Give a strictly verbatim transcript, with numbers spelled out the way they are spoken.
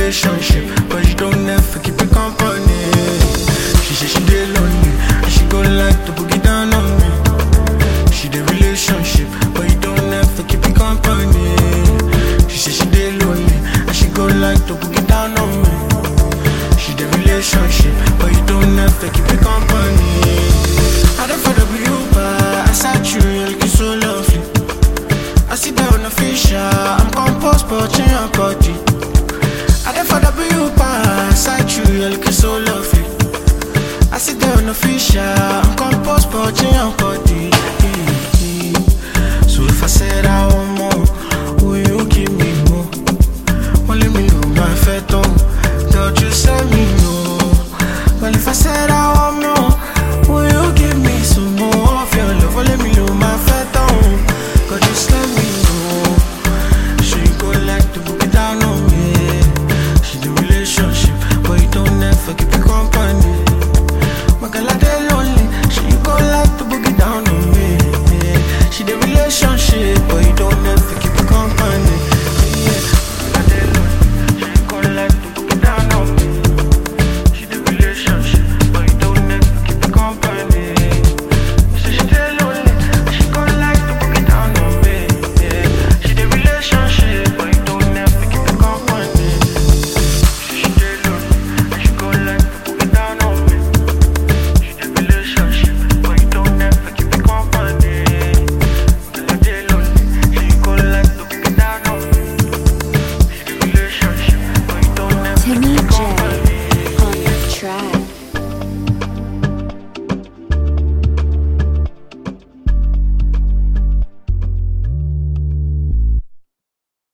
relationship, but she don't ever keep it company. She say she dey lonely, and she go like to boogie down on me. She dey relationship, but you don't ever keep it company. She say she dey lonely, and she go like to boogie down on me. She dey relationship, but you don't ever keep it company. I don't follow you, but I saw you, you're looking so lovely. I sit down on a fisher, I'm composed, but in your body. I don't follow you, but I saw you, you're looking so lovely. I sit down on a fisher.